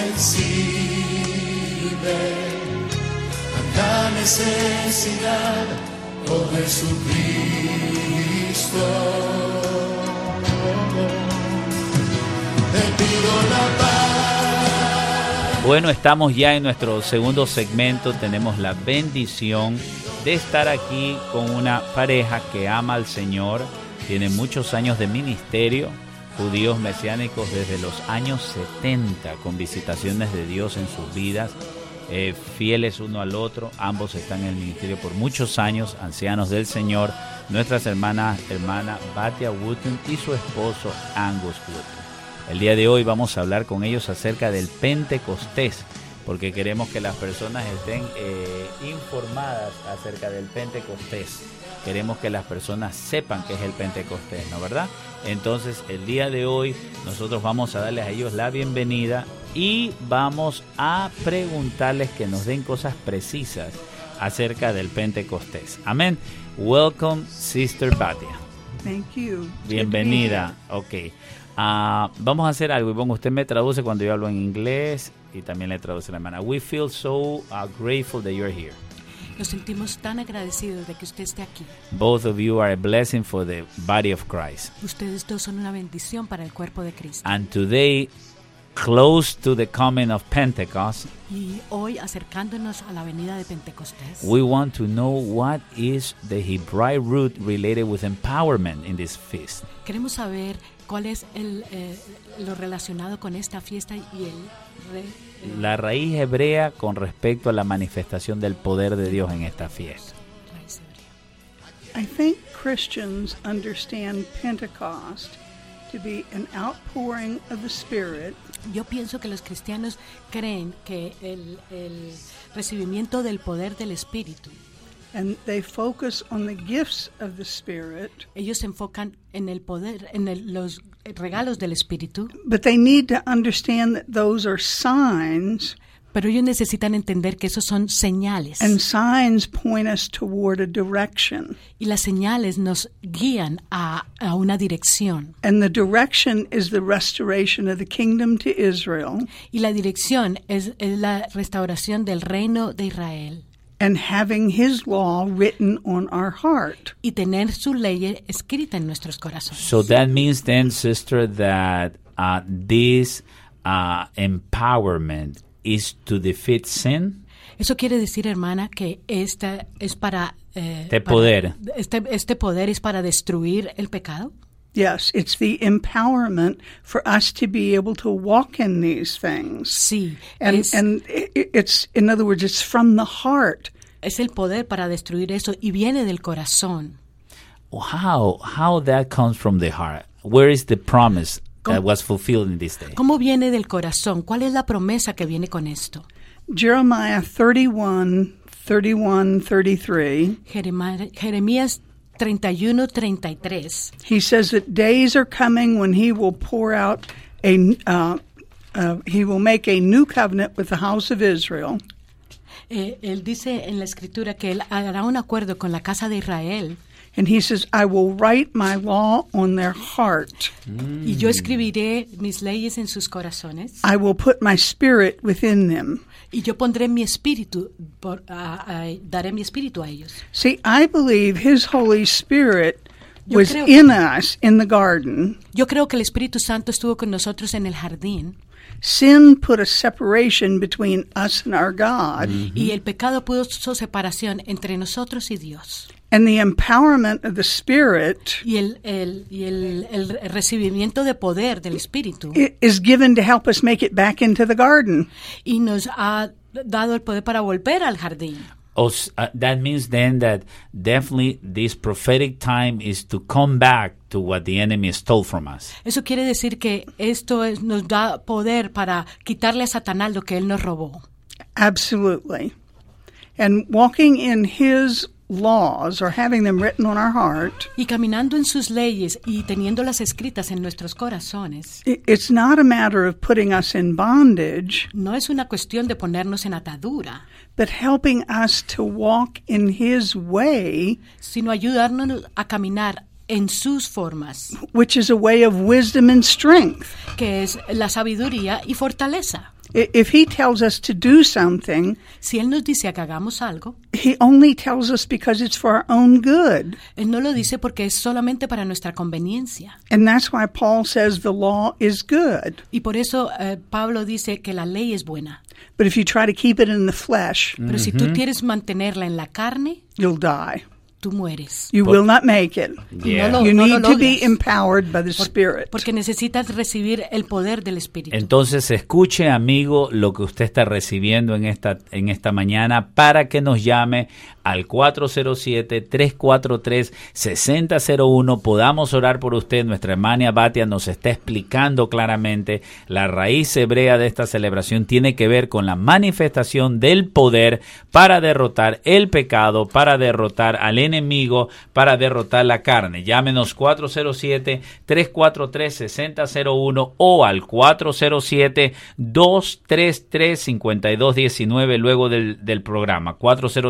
insensible, tanta necesidad, oh Jesucristo. Te pido la paz. Bueno, estamos ya en nuestro segundo segmento. Tenemos la bendición de estar aquí con una pareja que ama al Señor. Tiene muchos años de ministerio, judíos mesiánicos desde los años 70, con visitaciones de Dios en sus vidas. fieles uno al otro. Ambos están en el ministerio por muchos años, ancianos del Señor. Nuestras hermana Batia Wooten y su esposo Angus Wooten. El día de hoy vamos a hablar con ellos acerca del Pentecostés, porque queremos que las personas estén informadas acerca del Pentecostés. Queremos que las personas sepan qué es el Pentecostés, ¿no verdad? Entonces, el día de hoy nosotros vamos a darles a ellos la bienvenida y vamos a preguntarles que nos den cosas precisas acerca del Pentecostés. Amén. Welcome, Sister Batia. Thank you. Bienvenida. Ok. Vamos a hacer algo. Ivonne, usted me traduce cuando yo hablo en inglés y también le traduce la hermana. We feel so grateful that you're here. Nos sentimos tan agradecidos de que usted esté aquí. Both of you are a blessing for the body of Christ. Ustedes dos son una bendición para el cuerpo de Cristo. And today, close to the coming of Pentecost, y hoy acercándonos a la venida de Pentecostés, we want to know what is the Hebraic root related with empowerment in this feast. Queremos saber cuál es lo relacionado con esta fiesta y la raíz hebrea con respecto a la manifestación del poder de Dios en esta fiesta. I think Christians understand Pentecost to be an outpouring of the Spirit. Yo pienso que los cristianos creen que el recibimiento del poder del Espíritu. And they focus on the gifts of the Spirit. Ellos se enfocan en el poder, los regalos del Espíritu. But they need to understand that those are signs. Pero ellos necesitan entender que esos son señales. And signs point us toward a direction. Y las señales nos guían a una dirección. And the direction is the restoration of the kingdom to Israel. Y la dirección es la restauración del reino de Israel. And having his law written on our heart. Y tener su ley escrita en nuestros corazones. So that means then, sister, that this empowerment is to defeat sin. Eso quiere decir, hermana, que esta es para este poder es para destruir el pecado. Yes, it's the empowerment for us to be able to walk in these things. Sí. And it's, in other words, it's from the heart. Es el poder para destruir eso y viene del corazón. How that comes from the heart? Where is the promise that was fulfilled in this day? ¿Cómo viene del corazón? ¿Cuál es la promesa que viene con esto? Jeremiah 31:33. Jeremías 31:33. He says that days are coming when he will pour out he will make a new covenant with the house of Israel. Él dice en la escritura que él hará un acuerdo con la casa de Israel. And he says, I will write my law on their heart. Y yo escribiré mis leyes en sus corazones. I will put my spirit within them. Y yo pondré mi espíritu, daré mi espíritu a ellos. See, I believe his Holy Spirit was in us in the garden. Yo creo que el Espíritu Santo estuvo con nosotros en el jardín. Sin put a separation between us and our God. Y el pecado puso separación entre nosotros y Dios. And the empowerment of the Spirit y el recibimiento de poder del Espíritu is given to help us make it back into the garden. Y nos ha dado el poder para volver al jardín. That means then that definitely this prophetic time is to come back to what the enemy stole from us. Eso quiere decir que esto nos da poder para quitarle a Satanás lo que él nos robó. Absolutely. And walking in his laws or having them written on our heart. Y caminando en sus leyes y teniéndolas escritas en nuestros corazones. It's not a matter of putting us in bondage. No es una cuestión de ponernos en atadura. But helping us to walk in his way. Sino ayudarnos a caminar en sus formas. Which is a way of wisdom and strength. Que es la sabiduría y fortaleza. If he tells us to do something, si él nos dice que hagamos algo, he only tells us because it's for our own good. Él no lo dice porque es solamente para nuestra conveniencia. And that's why Paul says the law is good. Y por eso Pablo dice que la ley es buena. But if you try to keep it in the flesh, pero si tú quieres mantenerla en la carne, you'll die. tú mueres. You will not make it. Yeah. You No need lo to be logras. empowered by the Spirit. Porque necesitas recibir el poder del Espíritu. Entonces escuche, amigo, lo que usted está recibiendo en esta mañana para que nos llame al 407-343-6001. Podamos orar por usted. Nuestra hermana Batia nos está explicando claramente la raíz hebrea de esta celebración. Tiene que ver con la manifestación del poder para derrotar el pecado, para derrotar al enemigo, para derrotar la carne. Llámenos 407-343-6001 o al 407-233-5219 luego del programa.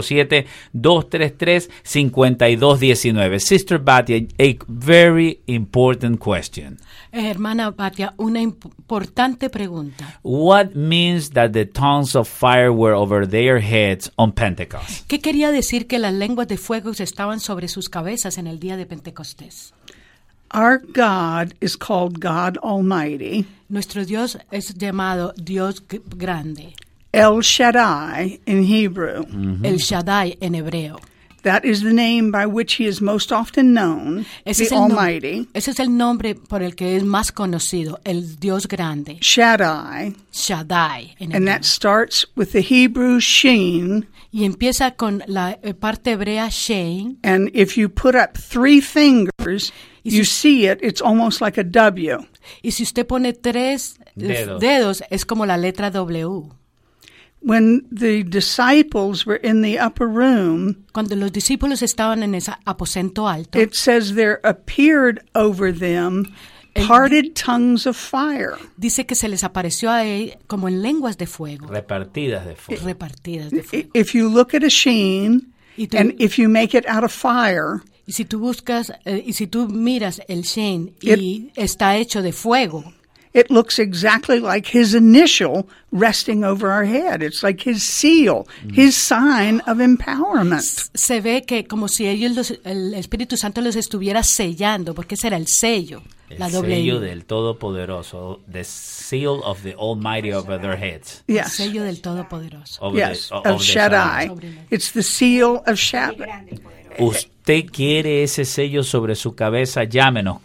407-233-5219. Sister Batia, a very important question. Hermana Batia, una importante pregunta. What means that the tongues of fire were over their heads on Pentecost? ¿Qué quería decir que las lenguas de fuego estaban sobre sus cabezas en el día de Pentecostés? Our God is called God Almighty. Nuestro Dios es llamado Dios grande. El Shaddai in Hebrew. El Shaddai en hebreo. That is the name by which he is most often known, Ese the es, Almighty. Ese es el nombre por el que es más conocido, el Dios grande. Shaddai. Shaddai en And hebreo. that starts with the Hebrew Shin. Y empieza con la parte hebrea Shein. And if you put up 3 fingers, you see it's almost like a W. Y si usted pone 3 dedos, es como la letra W. When the disciples were in the upper room, cuando los discípulos estaban en ese aposento alto, it says there appeared over them parted tongues of fire. Dice que se les apareció a él como en lenguas de fuego. Repartidas de fuego. Repartidas de fuego. If you look at a sheen, and if you make it out of fire, y si tú buscas, y si tú miras el Shein y está hecho de fuego, it looks exactly like his initial resting over our head. It's like his seal, his sign of empowerment. Se ve que como si el Espíritu Santo los estuviera sellando, porque ese era el sello. El sello del Todopoderoso, the seal of the Almighty over their heads. Yes. El sello del Todopoderoso. Of Shaddai. It's the seal of Shaddai. ¿Usted quiere ese sello sobre su cabeza? Llámenos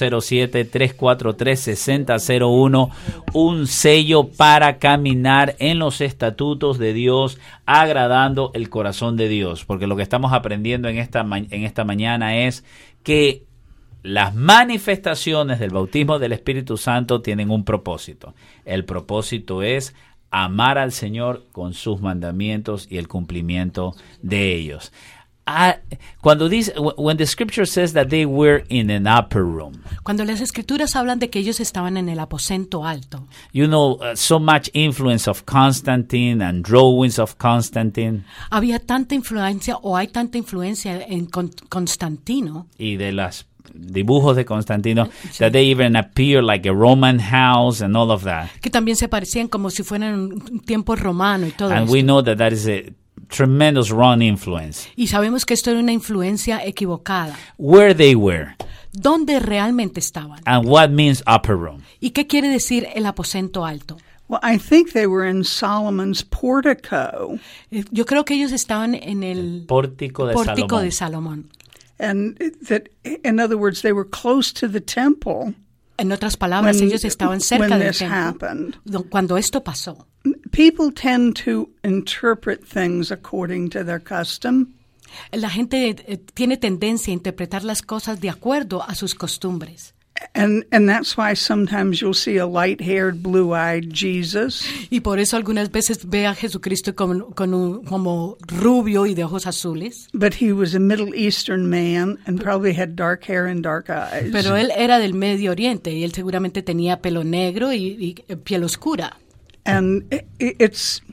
407-343-6001. Un sello para caminar en los estatutos de Dios, agradando el corazón de Dios. Porque lo que estamos aprendiendo en esta mañana es que las manifestaciones del bautismo del Espíritu Santo tienen un propósito. El propósito es amar al Señor con sus mandamientos y el cumplimiento de ellos. Cuando dice, when the scripture says that they were in an upper room. Cuando las escrituras hablan de que ellos estaban en el aposento alto. You know, so much influence of Constantine and drawings of Constantine. Había tanta influencia o hay tanta influencia en Constantino. Y de las dibujos de Constantino, that they even appear like a Roman house and all of that. Que también se parecían como si fueran un tiempo romano y todo And esto. we know that is a tremendous wrong influence. Y sabemos que esto era una influencia equivocada. Where they were. ¿Dónde realmente estaban? And what means upper room? ¿Y qué quiere decir el aposento alto? Well, I think they were in Solomon's portico. Yo creo que ellos estaban en el pórtico de Salomón. And that, in other words, they were close to the temple. En otras palabras, ellos estaban cerca del templo happened. Cuando esto pasó. People tend to interpret things according to their custom. La gente tiene tendencia a interpretar las cosas de acuerdo a sus costumbres. And that's why sometimes you'll see a light-haired, blue-eyed Jesus. Y por eso algunas veces ve a Jesucristo como rubio y de ojos azules. But he was a Middle Eastern man and probably had dark hair and dark eyes. Pero él era del Medio Oriente y él seguramente tenía pelo negro y piel oscura. And it's...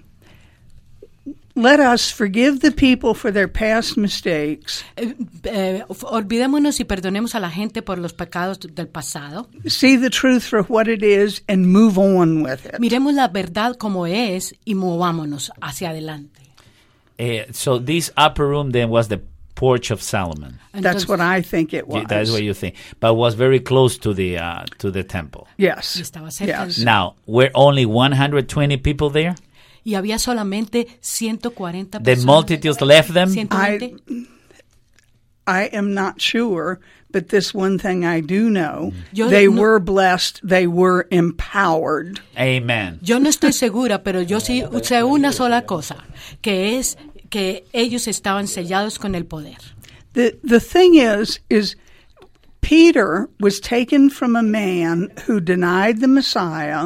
Let us forgive the people for their past mistakes. Olvidémonos y perdonemos a la gente por los pecados del pasado. See the truth for what it is and move on with it. Miremos la verdad como es y movámonos hacia adelante. So this upper room then was the porch of Solomon. That's what I think it was. That's what you think. But was very close to the temple. Yes. Estaba cerca. Yes. Now, were only 120 people there? Y había solamente 140 The personas. multitudes left them? I am not sure, but this one thing I do know. They were blessed, they were empowered. Amen. Yo no estoy segura, pero yo sí sé una sola cosa, que es que ellos estaban sellados con el poder. The thing is Peter was taken from a man who denied the Messiah.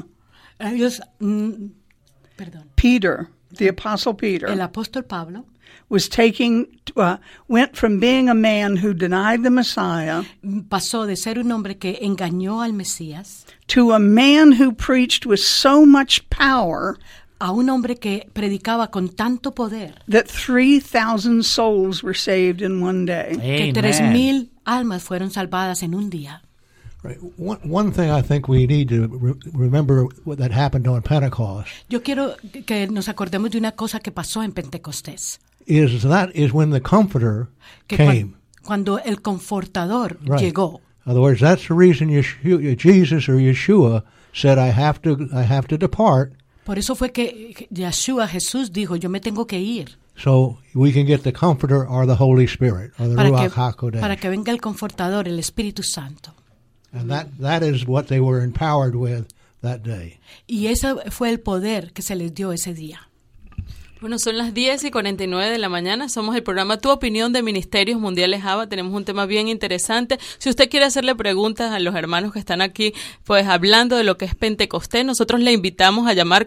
Peter, the Apostle Peter, el apóstol Pablo, was went from being a man who denied the Messiah, pasó de ser un hombre que engañó al Mesías, to a man who preached with so much power, a un hombre que predicaba con tanto poder, that 3,000 souls were saved in one day. Que 3,000 almas fueron salvadas en un día. Right. One thing I think we need to remember that happened on Pentecost. Yo quiero que nos acordemos de una cosa que pasó en Pentecostés. That is when the Comforter came. Cuando el Confortador llegó. In other words, that's the reason Jesus or Yeshua said, I have to depart. Por eso fue que Jesús dijo, yo me tengo que ir. So we can get the Comforter or the Holy Spirit or the Ruach HaKodesh. Para que venga el Confortador, el Espíritu Santo. And that is what they were empowered with that day. Y ese fue el poder que se les dio ese día. Bueno, son las 10:49 de la mañana. Somos el programa Tu Opinión de Ministerios Mundiales ABA. Tenemos un tema bien interesante. Si usted quiere hacerle preguntas a los hermanos que están aquí, pues hablando de lo que es Pentecostés, nosotros le invitamos a llamar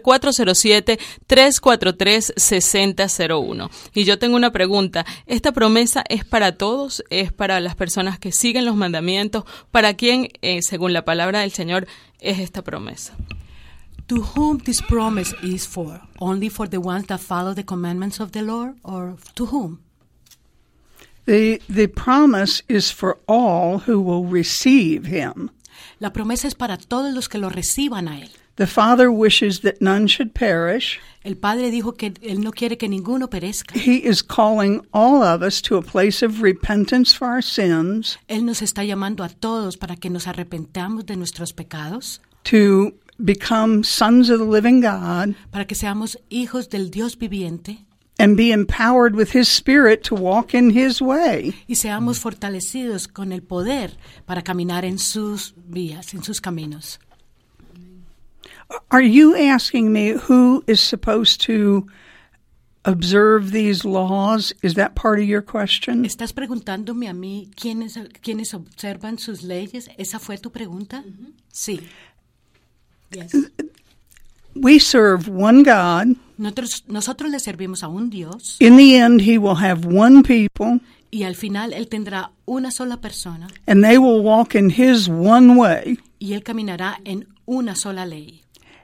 407-343-6001. Y yo tengo una pregunta. ¿Esta promesa es para todos? ¿Es para las personas que siguen los mandamientos? ¿Para quién, según la palabra del Señor, es esta promesa? To whom this promise is for? Only for the ones that follow the commandments of the Lord, or to whom? The promise is for all who will receive him. La promesa es para todos los que lo reciban a él. The Father wishes that none should perish. El Padre dijo que él no quiere que ninguno perezca. He is calling all of us to a place of repentance for our sins. Él nos está llamando a todos para que nos arrepentamos de nuestros pecados. To become sons of the living God, para que seamos hijos del Dios viviente, and be empowered with his spirit to walk in his way, y seamos fortalecidos con el poder para caminar en sus vías, en sus caminos. Are you asking me who is supposed to observe these laws? Is that part of your question? ¿Estás preguntándome a mí quiénes observan sus leyes? ¿Esa fue tu pregunta? Uh-huh. Sí. Yes. We serve one God. Nosotros le servimos a un Dios. In the end, he will have one people. Y al final él tendrá una sola persona. And they will walk in his one way. Y él caminará en una sola ley.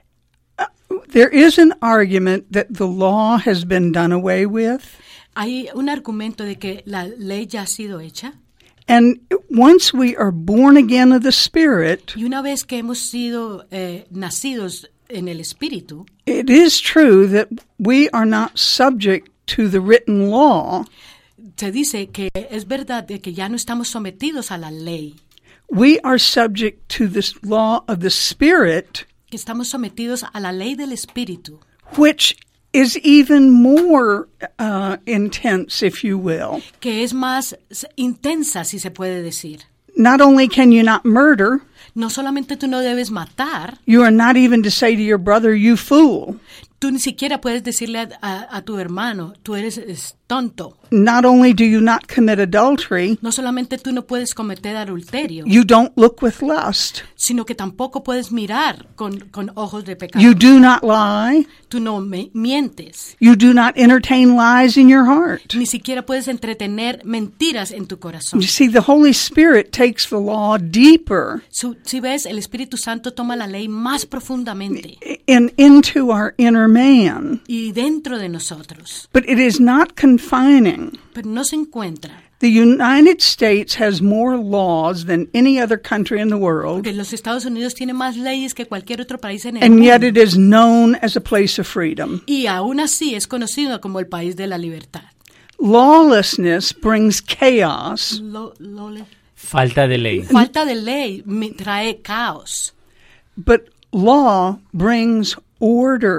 There is an argument that the law has been done away with. Hay un argumento de que la ley ya ha sido hecha. And once we are born again of the Spirit, y una vez que hemos sido nacidos en el Espíritu, it is true that we are not subject to the written law. Se dice que es verdad de que ya no estamos sometidos a la ley. We are subject to this law of the Spirit, que estamos sometidos a la ley del Espíritu, which is even more intense, if you will. Que es más intensa, si se puede decir. Not only can you not murder, no solamente tú no debes matar, you are not even to say to your brother, you fool. Tú ni siquiera puedes decirle a tu hermano, tú eres tonto. Not only do you not commit adultery, no solamente tú no puedes cometer adulterio, you don't look with lust, sino que tampoco puedes mirar con ojos de pecado. You do not lie. Tú no mientes. You do not entertain lies in your heart. Ni siquiera puedes entretener mentiras en tu corazón. You see, the Holy Spirit takes the law deeper. Si ves, el Espíritu Santo toma la ley más profundamente. Into our inner man. Y dentro de nosotros. But it is not confining. Pero no se encuentra. The United States has more laws than any other country in the world. Porque los Estados Unidos tienen más leyes que cualquier otro país en el mundo. And yet it is known as a place of freedom. Y aún así es conocido como el país de la libertad. Lawlessness brings chaos. Falta de ley. Falta de ley trae caos. But law brings order.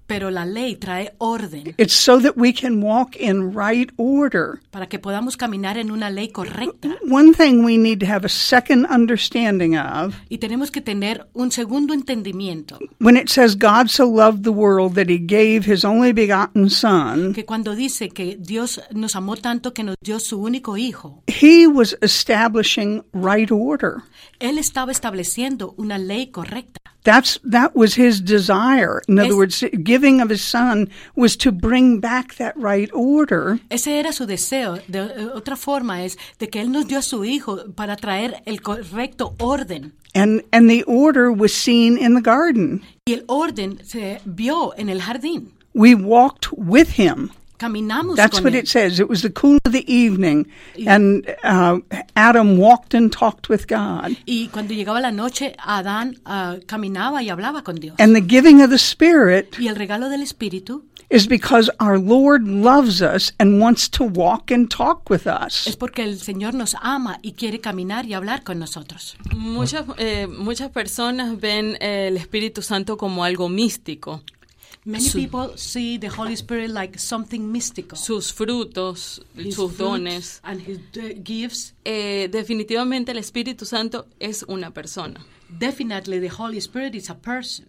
Pero la ley trae orden. It's so that we can walk in right order. Para que podamos caminar en una ley correcta. One thing we need to have a second understanding of. Y tenemos que tener un segundo entendimiento. When it says God so loved the world that he gave his only begotten son. Que cuando dice que Dios nos amó tanto que nos dio su único hijo. He was establishing right order. Él estaba estableciendo una ley correcta. That was his desire. In other words, giving of his son was to bring back that right order. Ese era su deseo. De otra forma es de que él nos dio a su hijo para traer el correcto orden. And the order was seen in the garden. Y el orden se vio en el jardín. We walked with him. Caminamos That's con what él. it says. It was the cool of the evening, and Adam walked and talked with God. Y cuando llegaba la noche, Adán caminaba y hablaba con Dios. And the giving of the Spirit Y el regalo del Espíritu is because our Lord loves us and wants to walk and talk with us. es porque el Señor nos ama y quiere caminar y hablar con nosotros. Muchas personas ven el Espíritu Santo como algo místico. Many people see the Holy Spirit like something mystical. Sus frutos, sus dones. And his gifts. Definitivamente el Espíritu Santo es una persona. Definitely the Holy Spirit is a person.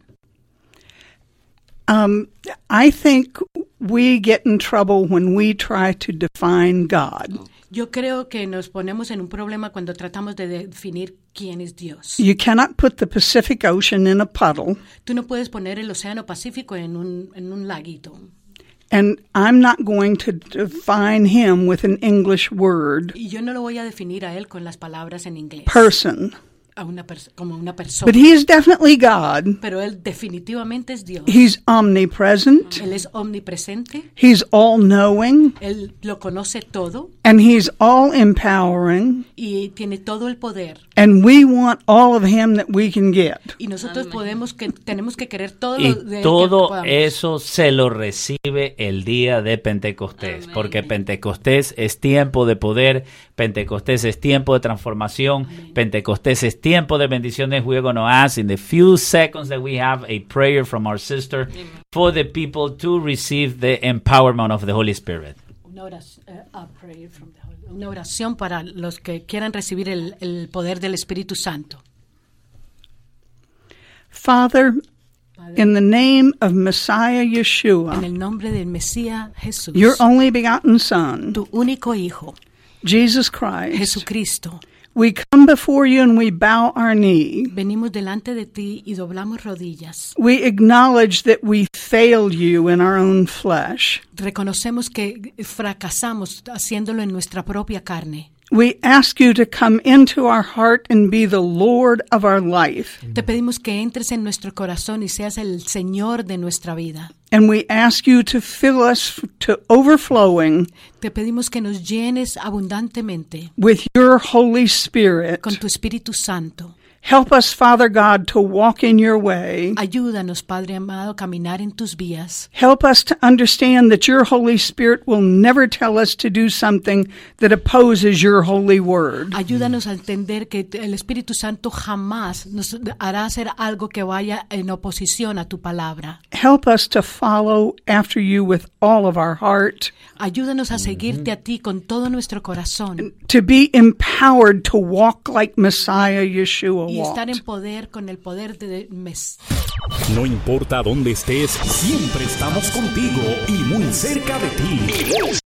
I think we get in trouble when we try to define God. Yo creo que nos ponemos en un problema cuando tratamos de definir quién es Dios. You cannot put the Pacific Ocean in a puddle. Tú no puedes poner el Océano Pacífico en un laguito. And I'm not going to define him with an English word. Y yo no lo voy a definir a él con las palabras en inglés. Person. Como una persona. But he is definitely God. Pero él definitivamente es Dios. He's omnipresent. Él es omnipresente. He's all-knowing. Él lo conoce todo. And he's all-empowering. Y tiene todo el poder. And we want all of him that we can get. Y nosotros tenemos que querer todo y lo de todo eso se lo recibe el día de Pentecostés. Amén. Porque Pentecostés es tiempo de poder, Pentecostés es tiempo de transformación, amén. Pentecostés es tiempo de bendiciones. We're going to ask in the few seconds that we have a prayer from our sister, amén. For the people to receive the empowerment of the Holy Spirit. Una oración para los que quieran recibir el poder del Espíritu Santo. Father, in the name of Messiah Yeshua, en el nombre del Mesías Jesús, your only begotten Son, tu único Hijo, Jesus Christ, Jesucristo, we come before you and we bow our knee. Venimos delante de ti y doblamos rodillas. We acknowledge that we failed you in our own flesh. Reconocemos que fracasamos haciéndolo en nuestra propia carne. We ask you to come into our heart and be the Lord of our life. Te pedimos que entres en nuestro corazón y seas el Señor de nuestra vida. And we ask you to fill us to overflowing. Te pedimos que nos llenes abundantemente with your Holy Spirit. Con tu Espíritu Santo. Help us, Father God, to walk in your way. Ayúdanos, Padre amado, a caminar en tus vías. Help us to understand that your Holy Spirit will never tell us to do something that opposes your holy word. Ayúdanos a entender que el Espíritu Santo jamás nos hará hacer algo que vaya en oposición a tu palabra. Help us to follow after you with all of our heart. Ayúdanos a seguirte a ti con todo nuestro corazón. To be empowered to walk like Messiah Yeshua y estar en poder con el poder de Mesías. No importa dónde estés, siempre estamos contigo y muy cerca de ti.